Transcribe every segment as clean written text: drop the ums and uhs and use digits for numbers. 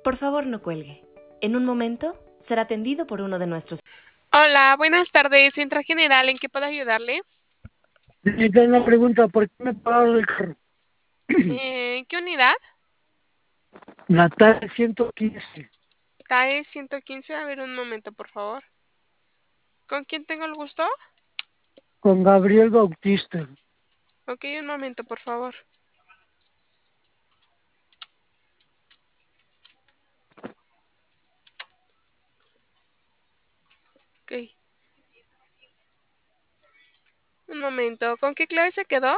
Por favor, no cuelgue. En un momento será atendido por uno de nuestros. Hola, buenas tardes. Centro General, ¿en qué puedo ayudarle? Señorita, una pregunta, ¿por qué me pagaron el carro? ¿Qué unidad? Natal 115, TAE 115. A ver, un momento, por favor. ¿Con quién tengo el gusto? con Gabriel Bautista. Ok, un momento, por favor. Ok. Un momento. ¿Con qué clave se quedó?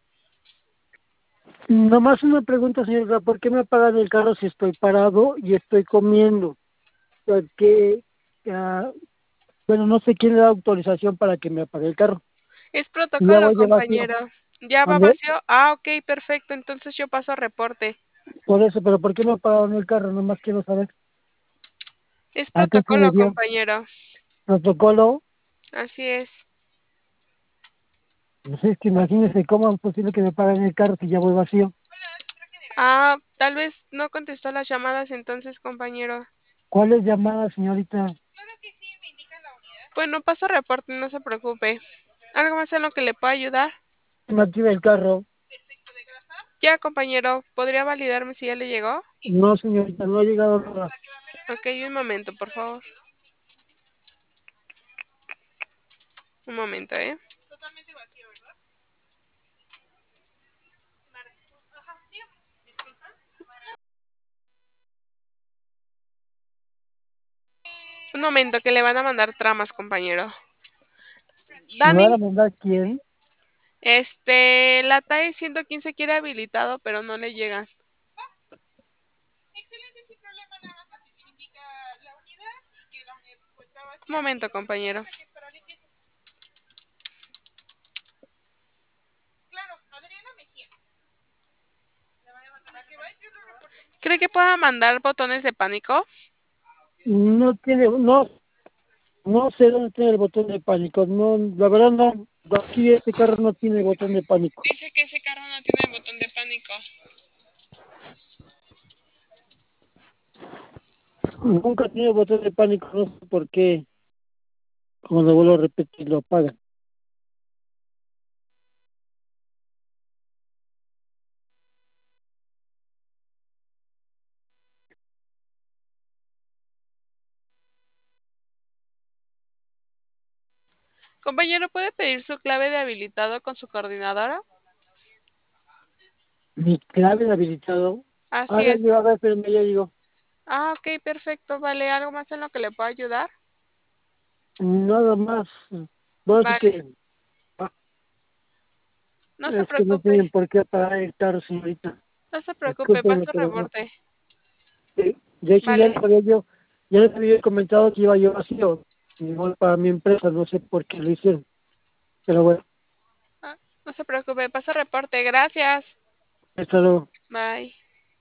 Nomás una pregunta, señorita, ¿por qué me pagan el carro si estoy parado y estoy comiendo? O sea, ah, bueno, no sé quién le da autorización para que me apague el carro. Es Y ya protocolo, voy de vacío. compañero. ¿Ya va ¿Dónde? vacío? Ah, ok, perfecto. Entonces yo paso a reporte. Por eso, pero ¿por qué me pagaron el carro? Nomás quiero saber. Es ¿A qué se protocolo, debió? compañero. ¿Protocolo? Así es. Pues es que imagínese cómo es posible que me paguen el carro si ya voy vacío. Ah, tal vez no contestó las llamadas entonces, compañero. ¿Cuál es llamada, señorita? Bueno, paso a reporte, no se preocupe. ¿Algo más en lo que le pueda ayudar? Me activa el carro. Ya, compañero, ¿podría validarme si ya le llegó? No, señorita, no ha llegado nada. Ok, un momento, por favor. Un momento, ¿eh? Un momento, que le van a mandar tramas, compañero. ¿Me van a Dani, mandar quién? la TAE 115 quiere habilitado, pero no le llegan. Un momento, compañero. ¿Cree que pueda mandar botones de pánico? No tiene, no sé dónde tiene el botón de pánico. No, la verdad no. Aquí este carro no tiene botón de pánico. Dice que ese carro no tiene botón de pánico. Nunca tiene botón de pánico, no sé por qué. Como lo vuelvo a repetir, lo apagan. Compañero, ¿puede pedir su clave de habilitado con su coordinadora? Mi clave de habilitado. Así Ahora es. yo, a ver, pero ya digo. Ah, ok, perfecto. Vale, ¿algo más en lo que le pueda ayudar? Nada más. Bueno, así Vale, que no se es que no preocupe. tienen por qué apagar el carro, señorita. No se preocupe, Discúlpeme, paso pero no. reporte. De hecho, Vale. ya les había comentado que iba yo vacío. Igual para mi empresa, no sé por qué lo hicieron. Pero bueno, Ah, no se preocupe, paso reporte. Gracias. hasta luego. Bye.